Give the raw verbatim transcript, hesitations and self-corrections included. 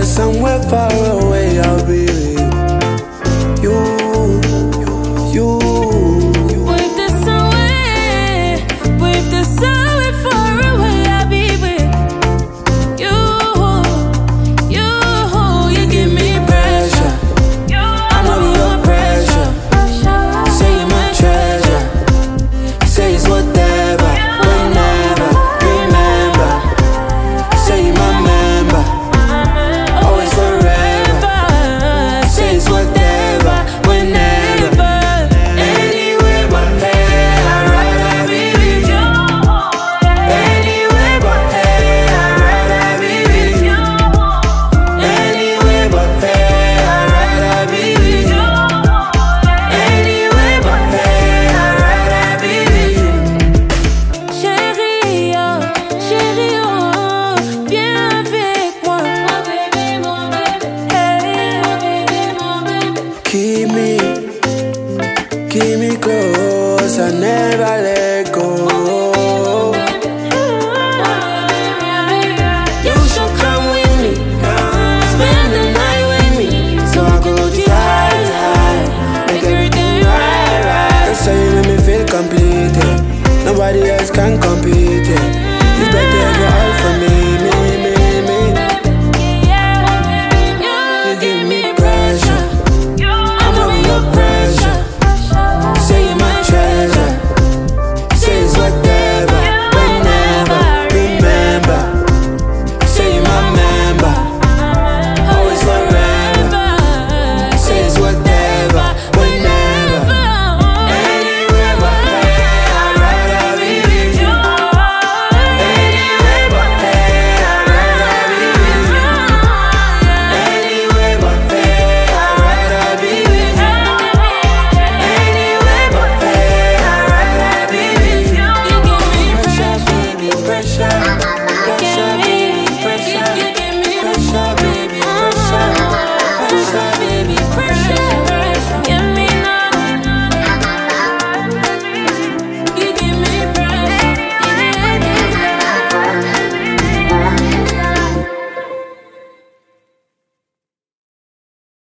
somewhere far away, I'll be with you, you. But if there's somewhere, but if there's somewhere far away, I'll be with you, you. You give me pressure, I'm under your pressure. Say you're my treasure. Say it's whatever, whenever, remember. Say you're my member, always forever. Say it's whatever, whenever, anywhere but there. I'd rather be with you. Anywhere but there. I'd rather be with you. Anywhere but there. I'd rather be with you. Anywhere but there. I'd rather be with you. Chérie, oh, chérie, oh, viens avec moi. Mon bébé, mon bébé, hey, mon bébé, mon bébé. Keep me, keep me close, I never let